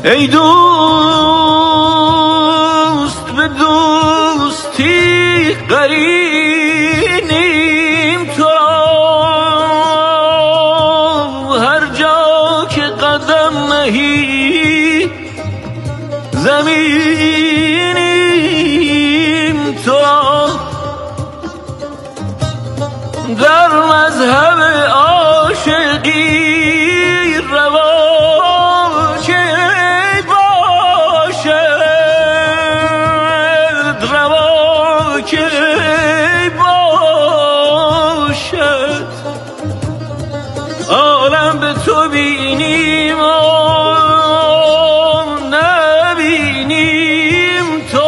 ای دوست به دوستی قرینیم تو هر جا که قدم نهی زمینیم تو در مذهب عاشقی تو بینیم و نبینیم تو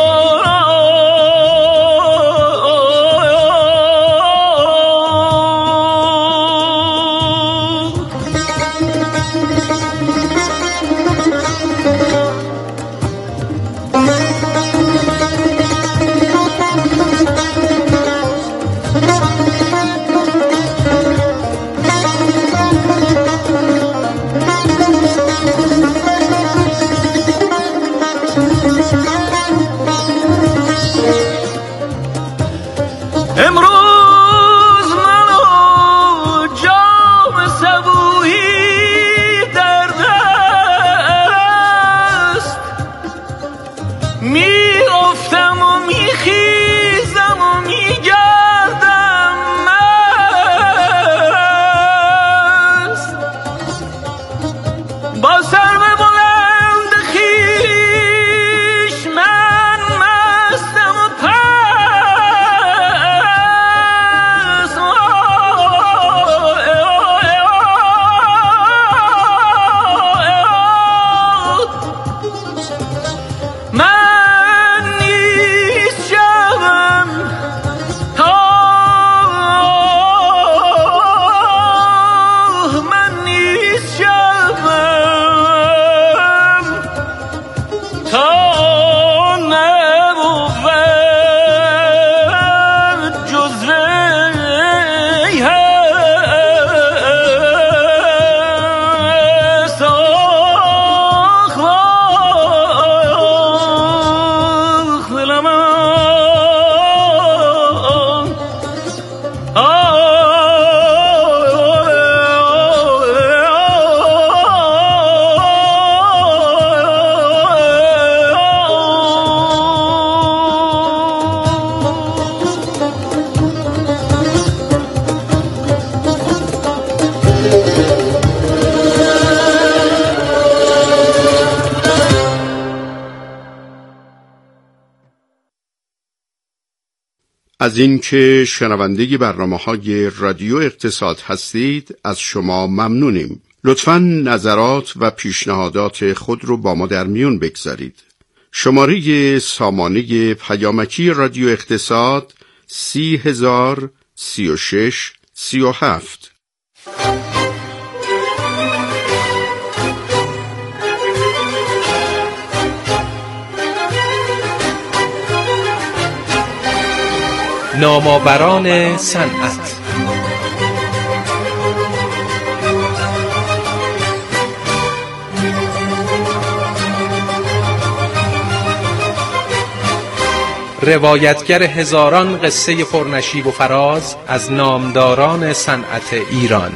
امروز منو جام صبوحی در دست می افتم و می خیزم و می گردم مست با سرو بلند خویش من مستم و از اینکه شنونده برنامه‌های رادیو اقتصاد هستید از شما ممنونیم. لطفاً نظرات و پیشنهادات خود رو با ما در میون بگذارید. شماره سامانه پیامکی رادیو اقتصاد 303637. نامآوران صنعت. روایتگر هزاران قصه پرنشیب و فراز از نامداران صنعت ایران.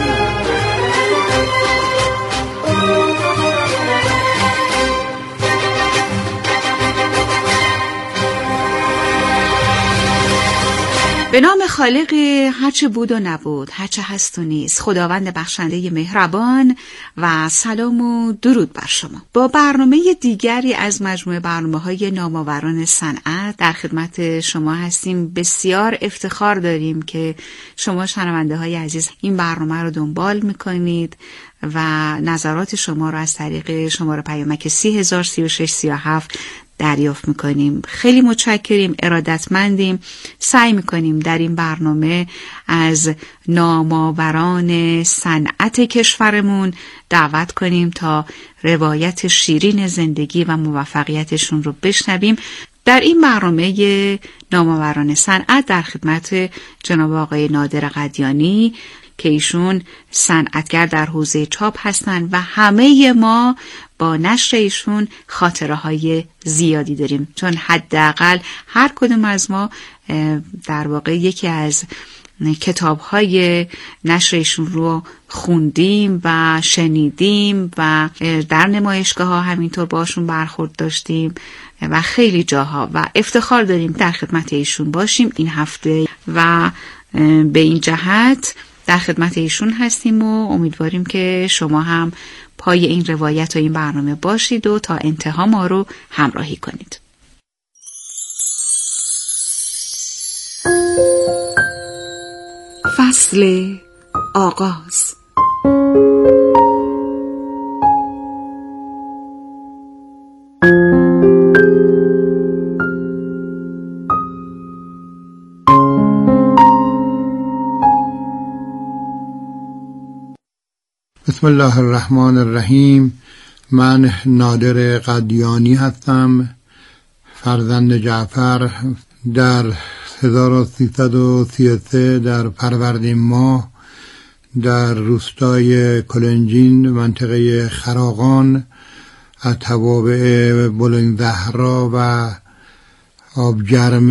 به نام خالقی هرچه بود و نبود، هرچه هست و نیست، خداوند بخشنده مهربان، و سلام و درود بر شما. با برنامه دیگری از مجموعه برنامه‌های نامآوران صنعت در خدمت شما هستیم. بسیار افتخار داریم که شما شنونده‌های عزیز این برنامه رو دنبال می‌کنید و نظرات شما رو از طریق شماره پیامک 303637 دریافت میکنیم. خیلی متشکریم، ارادتمندیم. سعی میکنیم در این برنامه از نامآوران صنعت کشورمون دعوت کنیم تا روایت شیرین زندگی و موفقیتشون رو بشنویم. در این برنامه نامآوران صنعت در خدمت جناب آقای نادر قدیانی که ایشون صنعتگر در حوزه چاپ هستن و همه ما با نشر ایشون خاطره های زیادی داریم، چون حداقل هر کدوم از ما در واقع یکی از کتاب‌های نشر ایشون رو خوندیم و شنیدیم و در نمایشگاه‌ها همینطور باشون برخورد داشتیم و خیلی جاها و افتخار داریم در خدمت ایشون باشیم این هفته و به این جهت در خدمت ایشون هستیم و امیدواریم که شما هم پای این روایت و این برنامه باشید و تا انتها ما رو همراهی کنید. فصل آغاز. بسم الله الرحمن الرحیم. من نادر قدیانی هستم، فرزند جعفر. در 1333 در فروردین ماه در روستای کلنجین منطقه خراقان از توابع بلندزهرا و آبگرم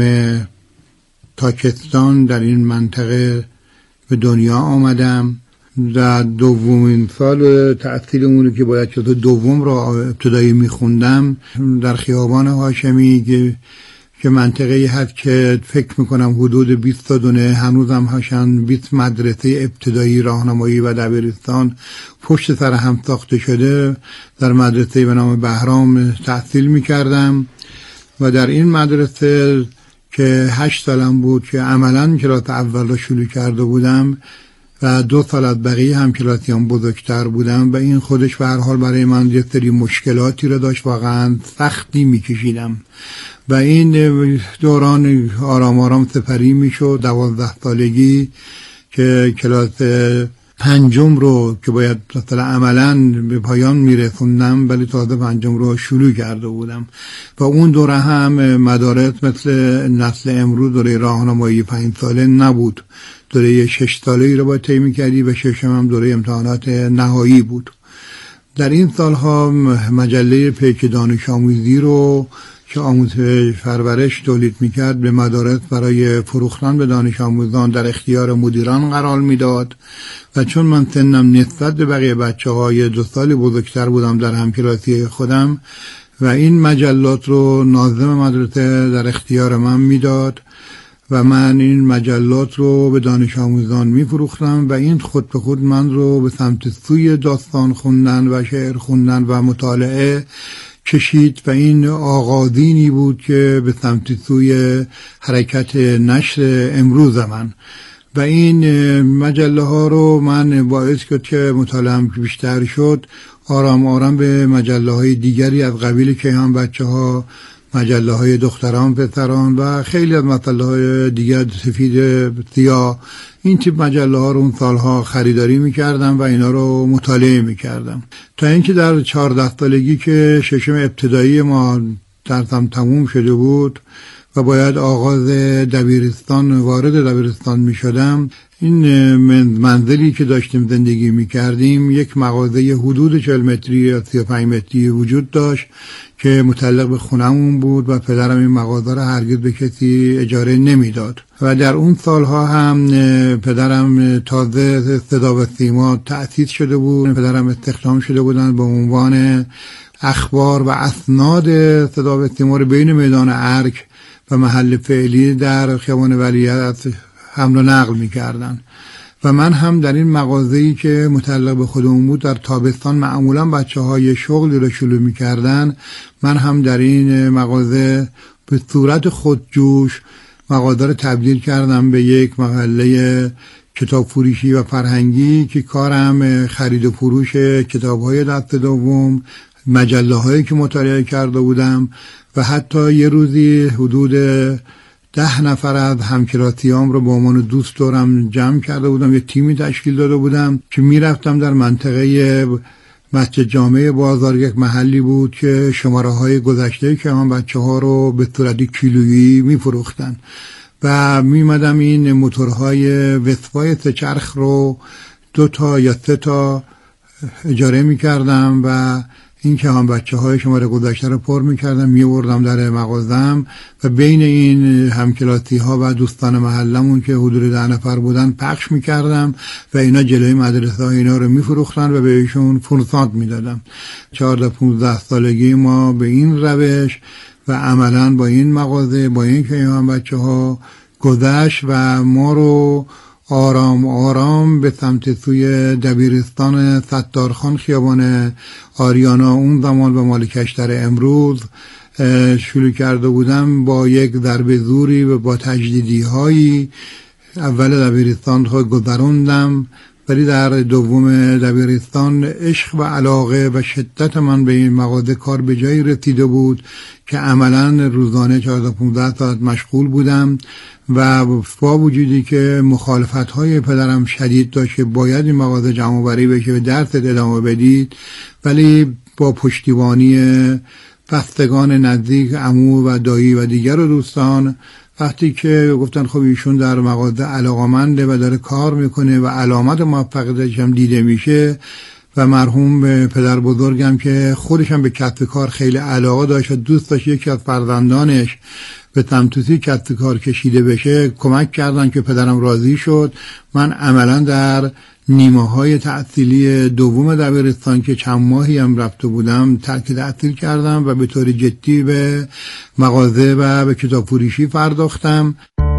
تاکستان در این منطقه به دنیا آمدم. در دومین سال تحصیلمون که باید شد دوم را ابتدایی میخوندم در خیابان هاشمی که منطقه‌ای هست که فکر میکنم حدود 20 تا دونه هنوزم هاشن 20 مدرسه ابتدایی راهنمایی و دبیرستان پشت سر هم ساخته شده. در مدرسه به نام بهرام تحصیل میکردم و در این مدرسه که 8 سالم بود که عملاً کلاس اول را شروع کرده بودم و 2 سال از بقیه هم کلاسیام بزرگتر بودم و این خودش به هر حال برای من یه سری مشکلاتی رو داشت، واقعا سختی میکشیدم و این دوران آرام آرام سپری میشد. 12 سالگی که کلاس 5 رو که باید مثلا عملاً به پایان میرسوندم ولی تازه 5 رو شروع کرده بودم و اون دوره هم مدارس مثل نسل امروز دوره راهنمایی 5 ساله نبود، دوره 6 ساله‌ای رو باید طی می‌کردی و ششم هم دوره امتحانات نهایی بود. در این سالها مجله پیک دانش آموزی رو که آموزش پرورش تولید میکرد به مدارس برای فروختن به دانش آموزان در اختیار مدیران قرار میداد و چون من سنم نسبت به بقیه بچه‌های 2 سال بزرگتر بودم در همکلاسی خودم و این مجلات رو ناظم مدرسه در اختیار من میداد و من این مجلات رو به دانش آموزان میفروختم و این خود به خود من رو به سمت سوی داستان خوندن و شعر خوندن و مطالعه کشید و این آغازینی بود که به سمت سوی حرکت نشر امروز من و این مجله ها رو من باعث شد که مطالعه‌ام بیشتر شد. آرام آرام به مجله های دیگری از قبیل که هم بچه ها مجله های دختران پسران و خیلی از مجله های دیگر سفید سیاه این تیپ مجله ها رو اون سالها خریداری میکردم و اینا رو مطالعه میکردم تا اینکه در 14 سالگی که ششم ابتدایی ما درسم تموم شده بود و باید آغاز دبیرستان وارد دبیرستان میشدم. این منزلی که داشتیم زندگی میکردیم یک مغازه حدود 40 متری یا 35 متری وجود داشت که متعلق به خونمون بود و پدرم این مغازه را هرگز به کسی اجاره نمیداد و در اون سالها هم پدرم تازه صدا و سیما تأسیس شده بود. پدرم استخدام شده بودن به عنوان اخبار و اسناد صدا و سیما رو بین میدان ارک و محل فعلی در خیابان ولیعصر حمل و نقل می‌کردن و من هم در این مغازه‌ای که متعلق به خودمون بود در تابستان معمولا بچه‌های شغلی رو شروع می‌کردن، من هم در این مغازه به صورت خودجوش مغازه رو تبدیل کردم به یک محله کتاب فروشی و فرهنگی که کارم خرید و فروش کتاب‌های دست دوم، مجله‌هایی که مطالعه کرده بودم و حتی یه روزی حدود 10 نفر از همکلاسیام رو به عنوان دوست دارم جمع کرده بودم، یه تیمی تشکیل داده بودم که میرفتم در منطقه مسجد جامع بازار، یک محلی بود که شماره های گذشته که من بچه ها رو به صورت کیلویی میفروختن و میمدم این موتورهای وسپای 3 چرخ رو 2 تا یا 3 تا اجاره میکردم و این که هم بچه های شماره گذشته رو پر میکردم میوردم در مغازم و بین این همکلاسی ها و دوستان محلمون که حدود 10 نفر بودن پخش میکردم و اینا جلوی مدرسه ها اینا رو میفروختن و بهشون فرسانت میدادم. 14-15 سالگی ما به این روش و عملا با این مغازه با این که هم بچه ها گذشت و ما رو آرام آرام به سمت سوی دبیرستان ستارخان خیابان آریانا اون زمان به مال کشتر امروز شروع کرده بودم. با یک ضرب زوری و با تجدیدی هایی اول دبیرستان رو گذروندم، ولی در دوم دبیرستان عشق و علاقه و شدت من به این مغازه کار به جایی رسیده بود که عملا روزانه 14-15 ساعت مشغول بودم و با وجودی که مخالفت‌های پدرم شدید داشت که باید این مغازه جمع‌آوری بشه و درس ادامه بدید، ولی با پشتیبانی بستگان نزدیک عمو و دایی و دیگر و دوستان وقتی که گفتن خب ایشون در مغازه علاقمنده و داره کار میکنه و علامت موفقیتش هم دیده میشه و مرحوم پدر بزرگم که خودش هم به کسب کار خیلی علاقه داشت و دوست داشت یکی از فرزندانش به تمتوسی کسب کار کشیده بشه، کمک کردن که پدرم راضی شد. من عملا در نیمه های تحصیلی دوم دبیرستان که چند ماهی هم رفته بودم ترک تحصیل کردم و به طور جدی به مغازه و به کتاب فروشی پرداختم.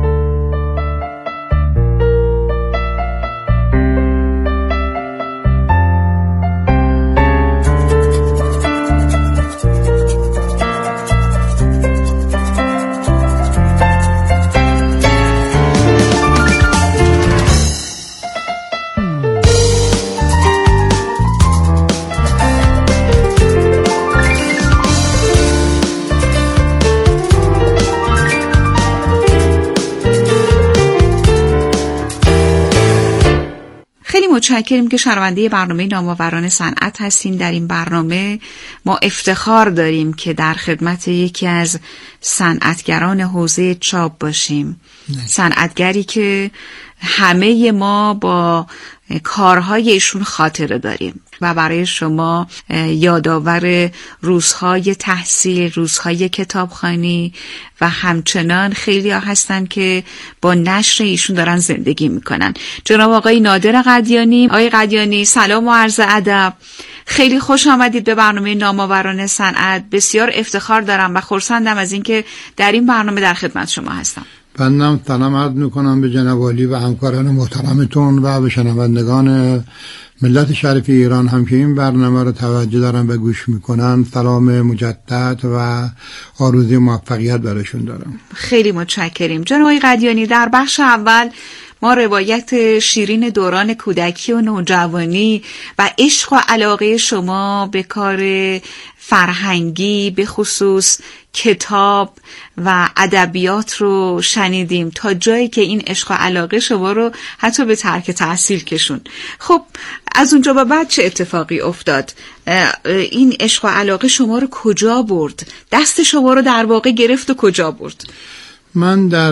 متشکریم که شنونده برنامه نامآوران صنعت هستین. در این برنامه ما افتخار داریم که در خدمت یکی از صنعتگران حوزه چاپ باشیم. صنعتگری که همه ما با کارهای ایشون خاطره داریم و برای شما یادآور روزهای تحصیل، روزهای کتابخوانی و همچنان خیلی ها هستن که با نشر ایشون دارن زندگی میکنن. جناب آقای نادر قدیانی. آقای قدیانی سلام و عرض ادب، خیلی خوش آمدید به برنامه نامآوران صنعت. بسیار افتخار دارم و خرسندم از اینکه در این برنامه در خدمت شما هستم. بنده سلام عرض میکنم به جناب عالی و همکاران محترمتون و به شنوندگان ملت شریف ایران هم که این برنامه رو توجه دارن و گوش میکنن. سلام مجدد و آرزوی موفقیت براشون دارم. خیلی متشکریم. جناب آقای قدیانی، در بخش اول ما روایت شیرین دوران کودکی و نوجوانی و عشق و علاقه شما به کار فرهنگی به خصوص کتاب و ادبیات رو شنیدیم تا جایی که این عشق و علاقه شما رو حتی به ترک تحصیل کشون. خب از اونجا به بعد چه اتفاقی افتاد؟ این عشق و علاقه شما رو کجا برد؟ دست شما رو در واقع گرفت و کجا برد؟ من در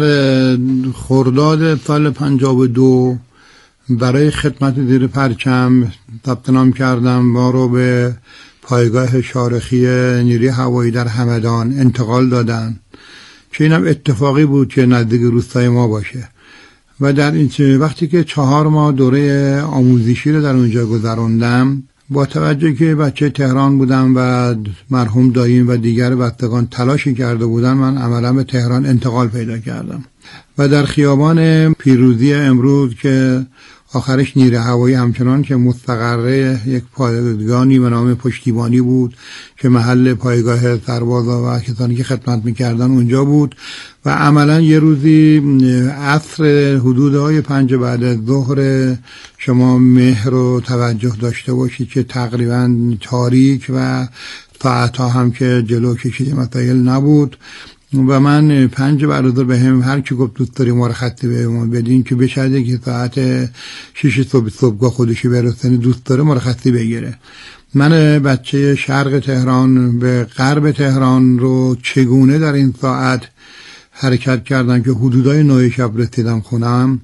خرداد سال 52 برای خدمت زیر پرچم ثبت نام کردم. ما رو به پایگاه شارخی نیروی هوایی در همدان انتقال دادن که اینم اتفاقی بود که نزدیک روستای ما باشه و در این وقتی که 4 ماه دوره آموزشی رو در اونجا گذراندم، با توجه که بچه تهران بودم و مرحوم داییم و دیگر بستگان تلاشی کرده بودن، من عملا به تهران انتقال پیدا کردم و در خیابان پیروزی امروز که آخرش نیروی هوایی همچنان که مستقره یک پایگاهی به نام پشتیبانی بود که محل پایگاه سربازا و کسانی که خدمت میکردن اونجا بود و عملا یه روزی عصر حدودهای 5 بعد از ظهر شما مهر و توجه داشته باشید که تقریبا تاریک و ساعتها هم که جلو کشیده مسائل نبود و من 5 بعد از ظهر به هم هر کی گفت دوست داری ما رو خطی به ما بدین که بشه که ساعت 6 صبحگاه خودشی برسنه دوست داره ما رو خطی بگیره. من بچه شرق تهران به غرب تهران رو چگونه در این ساعت حرکت کردم که حدودای 9 شب رسیدم خونم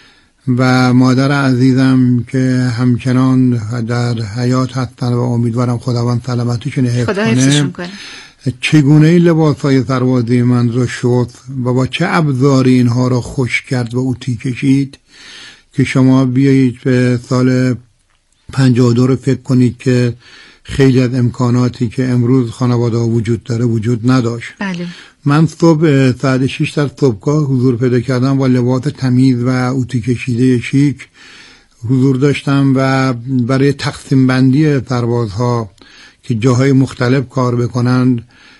و مادر عزیزم که همچنان در حیات هستن و امیدوارم خداوند سلامتیشون حفظ کنه، چگونه این لباسهای سربازی من رو شست و با چه ابزاری اینها رو خشک کرد و اوتی کشید که شما بیایید به سال 52 رو فکر کنید که خیلی از امکاناتی که امروز خانواده ها وجود داره وجود نداشت. بله. من صبح ساعت 6 در صبحگاه حضور پیدا کردم با لباس تمیز و اوتی کشیده شیک حضور داشتم و برای تقسیم بندی سربازها که جاهای مختلف کار بکنند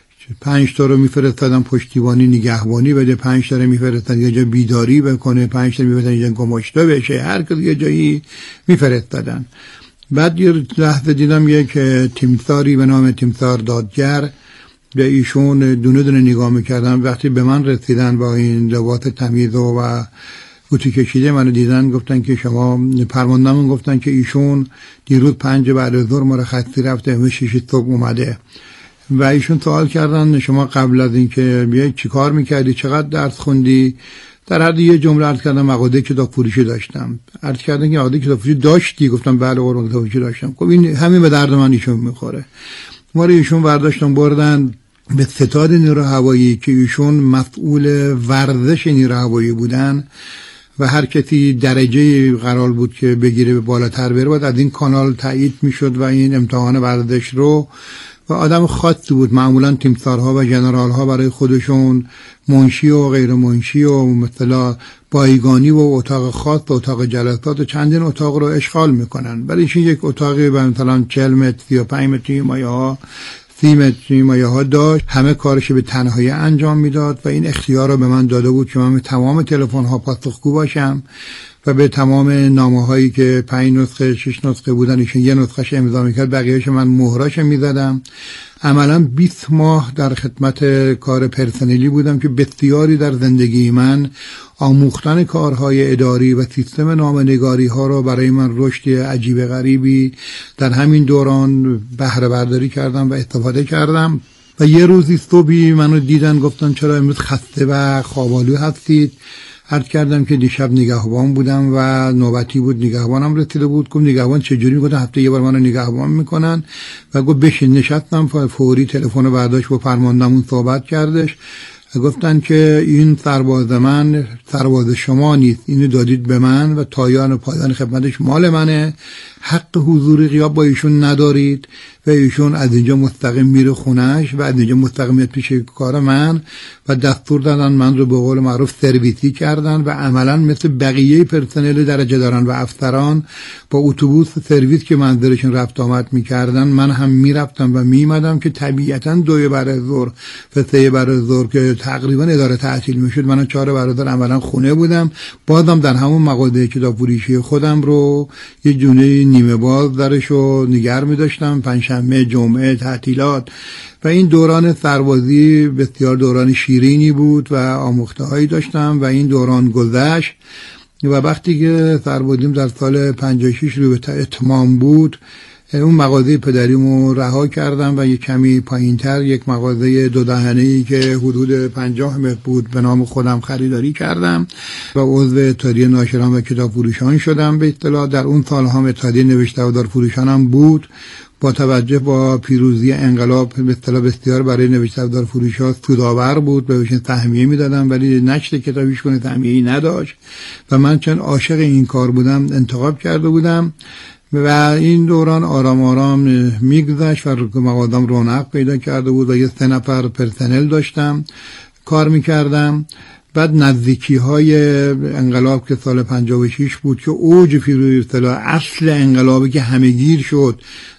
5 تا رو میفرستادن پشتیبانی نگهبانی بده، 5 تا رو میفرستادن یه جا بیداری بکنه، 5 تا رو میفرستادن یه جا گماشته بشه، هر کس یه جایی میفرستادن. بعد یه لحظه دیدم یک تیمساری به نام تیمسار دادگر، به ایشون دونه دونه نگاه میکردم. وقتی به من رسیدن با این لباس تمیز و اوتی کشیده منو دیدن گفتن که شما فرماندهمون گفتن که ایشون دیروز 5 بعد از ظهر مرخصی رفته، امروز 6 صبح اومده و ایشون سوال کردن شما قبل از اینکه بیای چیکار میکردی، چقدر درس خوندی؟ در حد یه جمله عرض کردم مغازه کتاب فروشی داشتم. عرض کردن که مغازه کتاب فروشی داشتی؟ گفتم بله قربان کتاب فروشی داشتم. خب این همین به درد من ایشون میخوره. ما رو ایشون برداشتن بردن به ستاد نیروی هوایی که ایشون مسئول ورزش نیروی هوایی بودن و هر کسی درجه قرار بود که بگیره به بالاتر بره باید از این کانال تایید میشد و این امتحان ورزش رو و آدم خاصی بود. معمولا تیمسارها و جنرالها برای خودشون منشی و غیر منشی و مثلا بایگانی و اتاق خاص و اتاق جلسات و چندین اتاق رو اشغال میکنن. برای این یک اتاقی به مثلا 40 متر 35 متری مایه ها 30 متری مایه ها داشت، همه کارش به تنهایی انجام میداد و این اختیار رو به من داده بود که من به تمام تلفن ها پاسخگو باشم و به تمام نامه هایی که 5 نسخه 6 نسخه بودن ایشون یه نسخهش امضا میکرد، بقیهش من مهراش میزدم. عملا 20 ماه در خدمت کار پرسنلی بودم که بسیاری در زندگی من آموختن کارهای اداری و سیستم نامه‌نگاری ها رو برای من رشد عجیب غریبی در همین دوران بهره برداری کردم و استفاده کردم. و یه روزی صبحی منو دیدن گفتن چرا امروز خسته و خواب‌آلود هستید؟ عرض کردم که دیشب نگهبان بودم و نوبتی بود نگهبانم رسیده بود. گفت نگهبان چجوری؟ گفتم هفته یه بار منو نگهبان میکنن و گفت بشین. نشستم، فوری تلفن برداشت با فرماندهمون صحبت کردش و گفتن که این سرباز من سرباز شما نیست، اینو دادید به من و تایان و پایان خدمتش مال منه، حق حضور غیاب با ایشون ندارید و ایشون از اینجا مستقیم میره خونهش و از اینجا مستقیم میاد پیش کار من و دستور دادن من رو به قول معروف سرویسی کردن و عملا مثل بقیه پرسنل درجه دارن و افسران با اتوبوس سرویس که منزلشون رفت آمد میکردن من هم میرفتم و میمدم که طبیعتا 2 بعد از ظهر و 3 بعد از ظهر که تقریبا اداره تعطیل میشد من 4 بعد از ظهر عملا خونه بودم. بازم در همون مغازه کتاب فروشی خودم رو یه جونه نیمه باز درشو نگار می‌داشتم، پنجشنبه جمعه تعطیلات. و این دوران سربازی بسیار دوران شیرینی بود و آموخته‌هایی داشتم و این دوران گذشت و وقتی که سربازیم در سال 56 رو به اتمام بود اون مغازه پدریمو رها کردم و یک کمی پایینتر یک مغازه 2 دهنه‌ای که حدود 50 متر بود به نام خودم خریداری کردم و عضو اتحادیه ناشران و کتاب فروشان شدم. به اصطلاح در اون سال‌ها اتحادیه نوشته‌دار فروشانم بود. با توجه با پیروزی انقلاب به اصطلاح بسیار برای نوشته‌دار فروشا سودآور بود، بهشون تهمیه میدادم ولی نشر کتابیش کنه تهمیه‌ای نداشت و من چون عاشق این کار بودم انتخاب کرده بودم و این دوران آرام آرام میگذشت و مغازم رونق پیدا کرده بود و 3 نفر پرسنل داشتم کار میکردم. بعد نزدیکی های انقلاب که سال 56 بود که اوج پیروزی اصطلاح اصل انقلابی که همه‌گیر شد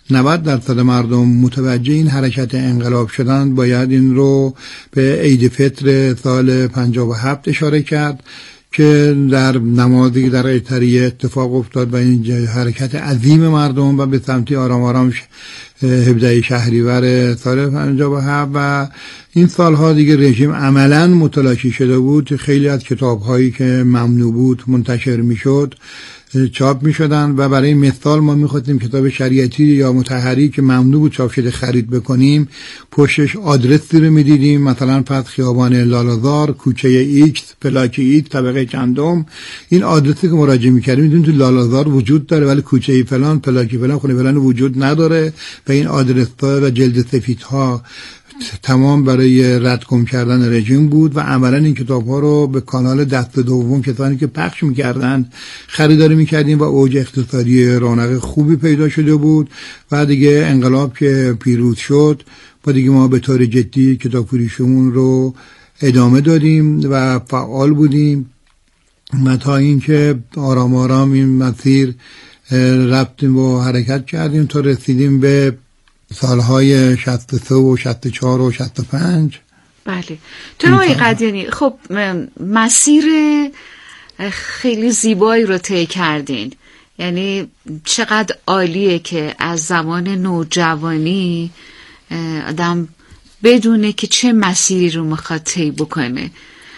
90% مردم متوجه این حرکت انقلاب شدند، باید این رو به عید فطر سال 57 اشاره کرد که در نمازی در ایتریه اتفاق افتاد و این حرکت عظیم مردم و به سمتی آرام آرام 17 شهریور سال 57 و این سالها دیگه رژیم عملاً متلاشی شده بود. خیلی از کتاب‌هایی که ممنوع بود منتشر می‌شد چاپ می شدن و برای مثال ما می خواستیم کتاب شریعتی یا مطهری که ممنوع بود چاپ شده خرید بکنیم، پشتش آدرسی رو می دیدیم، مثلا فرض خیابان لالازار، کوچه ایکس، پلاک ایکس، طبقه چندم. این آدرسی که مراجعه می کردیم میدونیم تو لالازار وجود داره ولی کوچه فلان، پلاک فلان، خونه فلان وجود نداره و این آدرس ها و جلد سفیدها تمام برای رد گم کردن رژیم بود و عملا این کتاب ها رو به کانال دست دوم کسانی که پخش میکردن خریداری میکردیم و اوج اقتصادی رونق خوبی پیدا شده بود و دیگه انقلاب که پیروز شد و دیگه ما به طور جدی کتاب فروشمون رو ادامه دادیم و فعال بودیم و تا اینکه آرام آرام این مسیر رفتیم و حرکت کردیم تا رسیدیم به سالهای 63 و 64 و 65. بله. جناب قدیانی، خب مسیر خیلی زیبایی رو طی کردین. یعنی چقدر عالیه که از زمان نوجوانی آدم بدونه که چه مسیری رو میخواد طی بکنه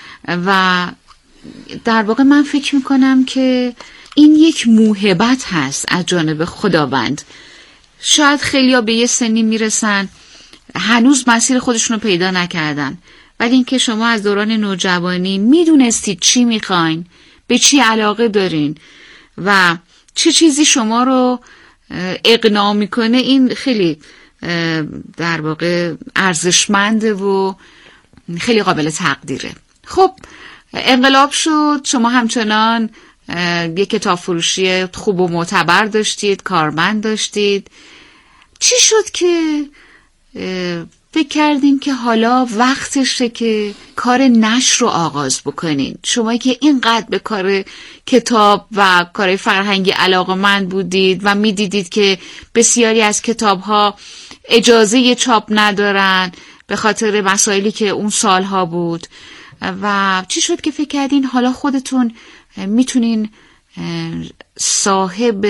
و در واقع من فکر میکنم که این یک موهبت هست از جانب خداوند. شاید خیلیا به یه سنی میرسن هنوز مسیر خودشون رو پیدا نکردن، ولی اینکه شما از دوران نوجوانی میدونستید چی میخواین، به چی علاقه دارین و چه چیزی شما رو اقناع میکنه، این خیلی در واقع ارزشمنده و خیلی قابل تقدیره. خب انقلاب شد، شما همچنان یک کتاب فروشی خوب و معتبر داشتید، کارمند داشتید. چی شد که فکر کردین که حالا وقتشه که کار نشر رو آغاز بکنین؟ شما که اینقدر به کار کتاب و کار فرهنگی علاقه‌مند بودید و میدیدید که بسیاری از کتاب‌ها اجازه چاپ ندارن به خاطر مسائلی که اون سالها بود، و چی شد که فکر کردین حالا خودتون میتونین صاحب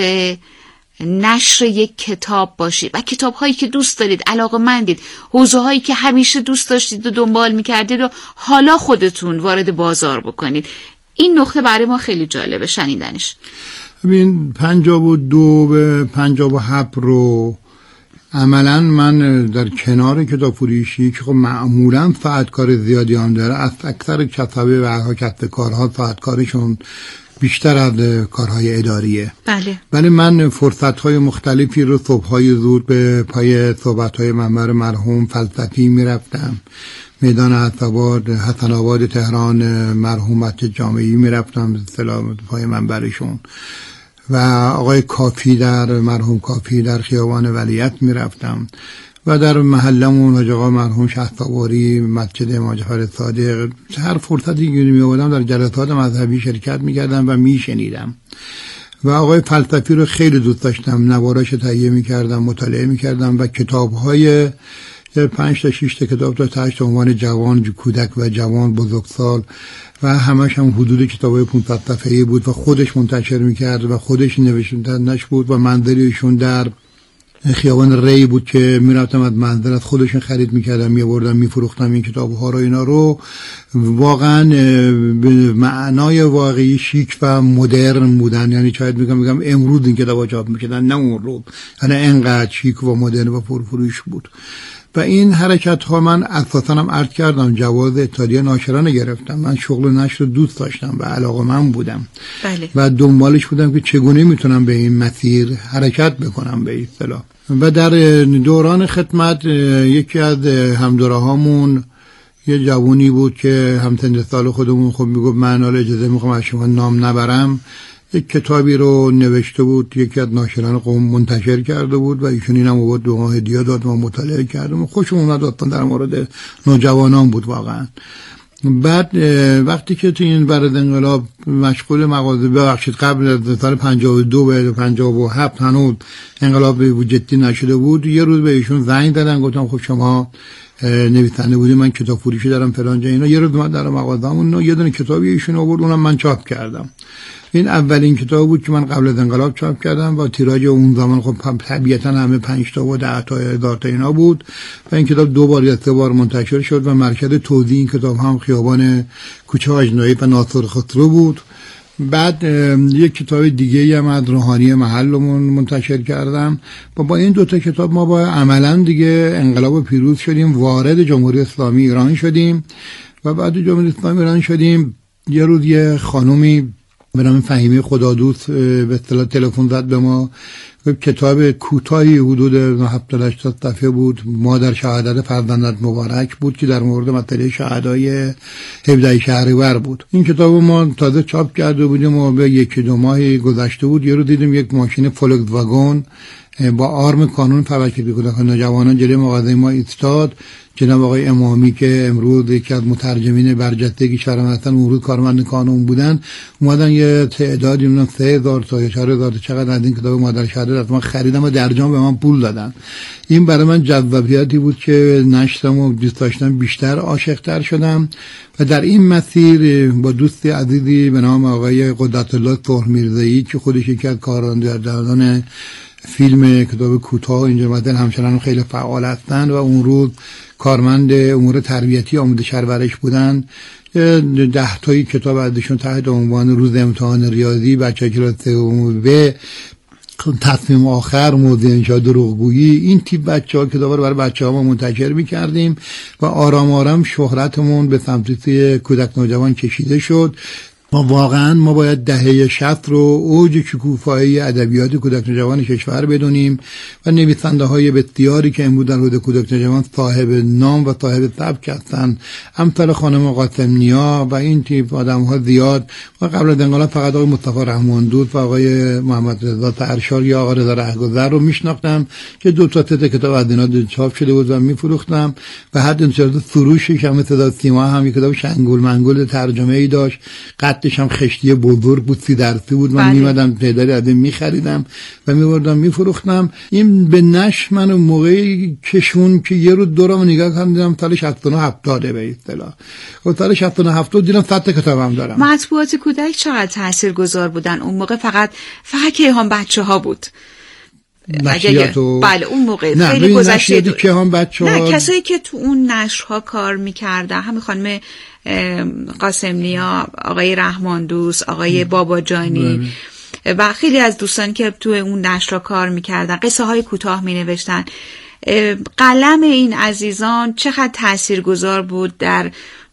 نشر یک کتاب باشید و کتاب هایی که دوست دارید، علاقه‌مندید، حوزه هایی که همیشه دوست داشتید و دنبال میکردید و حالا خودتون وارد بازار بکنید؟ این نقطه برای ما خیلی جالبه شنیدنش. ببین 52 به 57 رو عملا من در کنار کتاب فروشی که خب معمولا ساعت کار زیادی هم داره، از اکثر کسبه و کسب کارها ساعت کارشون بیشتر از کارهای اداریه. بله. ولی من فرصت‌های مختلفی رو صبح‌های زود به پای صحبت‌های منبر مرحوم فلسفی می‌رفتم، میدان حسن آباد تهران مرحوم مسجد جامعی می‌رفتم سلام پای منبرشون، و آقای کافی مرحوم کافی در خیابان ولیعت می‌رفتم و در محلمون حاج آقا مرحوم شهسواری مسجد امام جعفر صادق. هر فرصتی که می‌آوردم در جلسات مذهبی شرکت می‌کردم و می‌شنیدم و آقای فلسفی رو خیلی دوست داشتم. نواراش تهیه می‌کردم، مطالعه می‌کردم و کتاب‌های 5 تا 6 تا کتاب تا تحت عنوان جوان، کودک و جوان بزرگسال و همش هم حدود کتابای 500 صفحه‌ای بود و خودش منتشر می‌کرد و خودش نوشتنش بود و منزلشون در خیابان ری بود که میرفتم از منزل از خودشون خرید میکردم میبردم میفروختم این کتاب ها رو. اینا رو واقعا به معنای واقعی شیک و مدرن بودن، یعنی شاید میگم امروز این کتاب ها چاپ میکردن، نه اون روز، یعنی انقدر شیک و مدرن و پرفروش بود. و این حرکت ها من اساسا هم عرض کردم جواز اتحادیه ناشران گرفتم. من شغل نشر رو دوست داشتم و علاقه‌مند بودم. بله. و دنبالش بودم که چگونه میتونم به این مسیر حرکت بکنم به اصطلاح. و در دوران خدمت یکی از همدوراهامون یه جوونی بود که همسن سال خودمون خب میگفت من حالا اجازه میخوام از شما نام نبرم، یک کتابی رو نوشته بود، یکی از ناشران قوم منتشر کرده بود و ایشون اینم بود به ما هدیه داد و مطالعه کردم. خوشم اومد، اصلا در مورد نوجوانان بود واقعا. بعد وقتی که تو این بعد انقلاب مشغول مغازه، ببخشید قبل از سال 52 به 57 هنوز انقلاب به جدی نشده بود، یه روز به ایشون زنگ زدن گفتم خب شما نویسنده بودی، من کتاب فروشی دارم فلان جا اینا. یه روز من در مغازه‌مون یه دونه کتابی ایشون آورد، اونم من چاپ کردم. این اولین کتاب بود که من قبل از انقلاب چاپ کردم و تیراژ اون زمان خب طبیعتا همه 5 تا و 10 تا 1000 تا اینا بود و این کتاب 2 بار یا 3 بار منتشر شد و مرکز توزیع این کتاب هم خیابان کوچه آجنایی و ناصر خسرو بود بعد یک کتاب دیگه هم از روحانی محلمون منتشر کردم. با این دوتا کتاب ما با عملا دیگه انقلاب پیروز شدیم، وارد جمهوری اسلامی ایران شدیم و بعد جمهوری اسلامی ایران شدیم یه روز یه خانومی به نام فهیمه خدادوست به اصطلاح تلفن زد به ما. کتاب کوتاهی حدود 70-80 صفحه بود، مادر شهادت فرزندت مبارک بود که در مورد مسئله شهدای 17 شهریور بود. این کتاب ما تازه چاپ کرده بودیم و به 1-2 ماه گذشته بود. یه رو دیدیم یک ماشین فولکس واگن با آرم کانون فوق‌العاده کودکان نوجوانان جلوی مغازه ما ایستاد. جناب آقای امامی که امروز یکی از مترجمین برجسته کشور هستن، اون روز کارمند کانون بودن، اومدن یه تعدادی اونم 3000 تا 4000 تا چقدر از این کتاب مادر شهادت از من خریدم و در جام به من پول دادن. این برای من جذابیتی بود که نشتم و دوست داشتم بیشتر عاشق‌تر شدم و در این مسیر با دوستی عزیزی به نام آقای قدرت الله طاهرمیرزایی که خودش یکی از کارگردانان فیلم کتاب کوتاه اینجا مثلا همچنان خیلی فعال هستند و اون روز کارمند امور تربیتی آموزش پرورش بودن، 10 تایی کتاب ازشون تحت عنوان روز امتحان ریاضی بچه کلاس سوم و تصمیم آخر موضوع انشاء دروغگویی، این تیپ بچه‌ها کتابا رو برای بچه‌ها ما منتشر می‌کردیم و آرام آرام شهرتمون به سمت کودک نوجوان کشیده شد. ما باید دهه 60 رو اوج شکوفایی ادبیات کودک نوجوان کشور بدونیم و نویسنده‌های بسیاری که امروز در حوزه کودک نوجوان صاحب نام و صاحب سبک هستند، امثال خانم قاسم نیا و این تیپ آدم‌ها زیاد. ما قبل از انقلاب فقط آقای مصطفی رحمان دوست و آقای محمد رضا سرشار یا آقای رضا رهگذر رو میشناختم که 2-3 کتاب از اینا چاپ شده بود و میفروختم و حد انتشار سروشش هم صدا سیما هم یک کتاب شنگول منگول ترجمه‌ای داشت، قدش هم خشتی بزرگ بود، 30 درصد بود. من میمدم تعدادی از این میخریدم و میبردم میفروختم. این به نشر من موقعی کشون که یه روز دورم نگاه کردم دیدم سال 69-70 به اصطلاح. و سال 69-70 دیدم 100 کتابم دارم. مطبوعات کودک چقدر تاثیرگذار بودن اون موقع؟ فقط کیهان بچه‌ها بود. بله اون موقع خیلی گذشته که هم بچه‌ها، نه کسایی که تو اون نشرها کار می‌کردن، همین خانم قاسم نیا، آقای رحمان دوست، آقای باباجانی و خیلی از دوستانی که تو اون نشرها کار می‌کردن، قصه های کوتاه می‌نوشتن. قلم این عزیزان چقدر تاثیرگذار بود در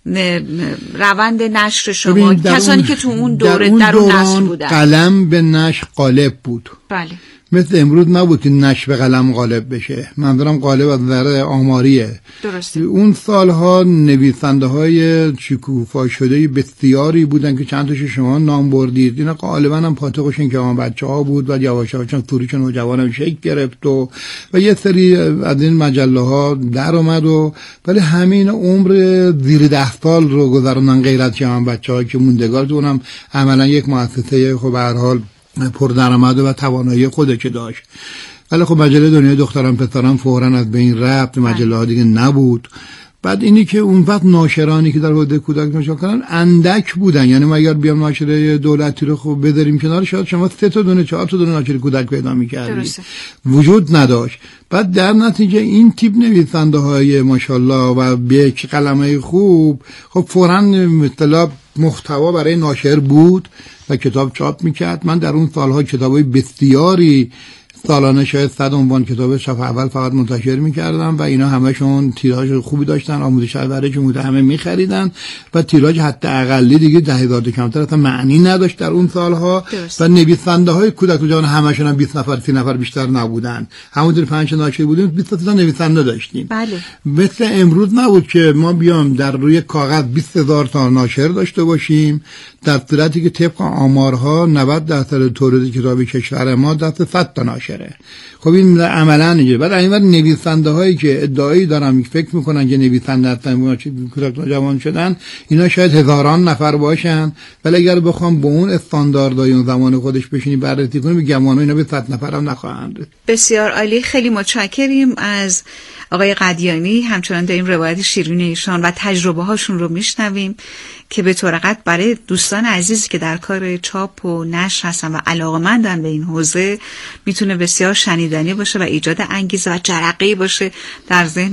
روند نشر شما؟ کسانی که تو اون دوره در اون نشر بودن. قلم به نشر غالب بود. بله. مثل امروز نبود که نشر به قلم غالب بشه. منظورم غالب از نظر آماریه. درسته. اون سالها نویسنده های شکوفا شده بسیاری بودن که چند تاشو شما نام بردید. اینا غالبا هم پاتوقشون که هم بچه‌ها بود و یواش‌یواش سروش نوجوانان شکل گرفت و یه سری از این مجله ها در اومد و ولی همین عمر زیر 10 سال رو گذروندن غیر از هم بچه‌ها که موندگار اونم عملا یک مؤسسه خب به هر حال پردرآمد و توانایی خودش داشت. ولی خب مجله دنیای دختران پسران فوراً از بین رفت، مجله ها دیگه نبود. بعد اینی که اون وقت ناشرانی که در حوزه کودک نشر کردن اندک بودن، یعنی ما اگر بیام ناشر دولتی رو خب بذاریم کنار شاید شما 3 تا دونه 4 تا دونه ناشر کودک پیدا می‌کردید، وجود نداشت. بعد در نتیجه این تیپ نویسنده های ماشاءالله و به قلمه خوب خب فوراً مثلا محتوا برای ناشر بود و کتاب چاپ میکرد. من در اون سالها کتابای بسیاری سالانه شاید 100 عنوان کتاب صفحه اول فقط منتشر میکردم و اینا همشون تیراژ خوبی داشتن، آموزش پرورش همه میخریدن و تیراژ حتی اقلی دیگه 10,000 تا کمتر اصلا معنی نداشت در اون سالها. و نویسنده های کودک و جوان همشون هم 20 نفر 30 نفر بیشتر نبودن، همونطور 5 ناشر بودیم 20 تا نویسنده داشتیم. بله. مثل امروز نبود که ما بیام در روی کاغذ 20,000 تا ناشر داشته باشیم، در صورتی که طبق آمارها 90% تولید کتاب کشور ما دست 100 تا ناشره. خب این عملاً اینجوریه. بعد اینور نویسنده هایی که ادعایی دارن فکر میکنن که نویسنده هستن کودک نوجوان شدن، اینا شاید هزاران نفر باشن، ولی اگر بخوام با اون استانداردهای اون زمان خودش بشینی بررسی کنیم گمان اینا به 100 نفر هم نخواهند. بسیار عالی، خیلی متشکریم از آقای قدیانی. همچنان داریم روایت شیرین ایشان و تجربه هاشون رو میشنویم که به طور قطع برای دوستان عزیزی که در کار چاپ و نشر هستن و علاقه‌مندن به این حوزه میتونه بسیار شنیدنی باشه و ایجاد انگیزه و جرقه‌ای باشه در ذهن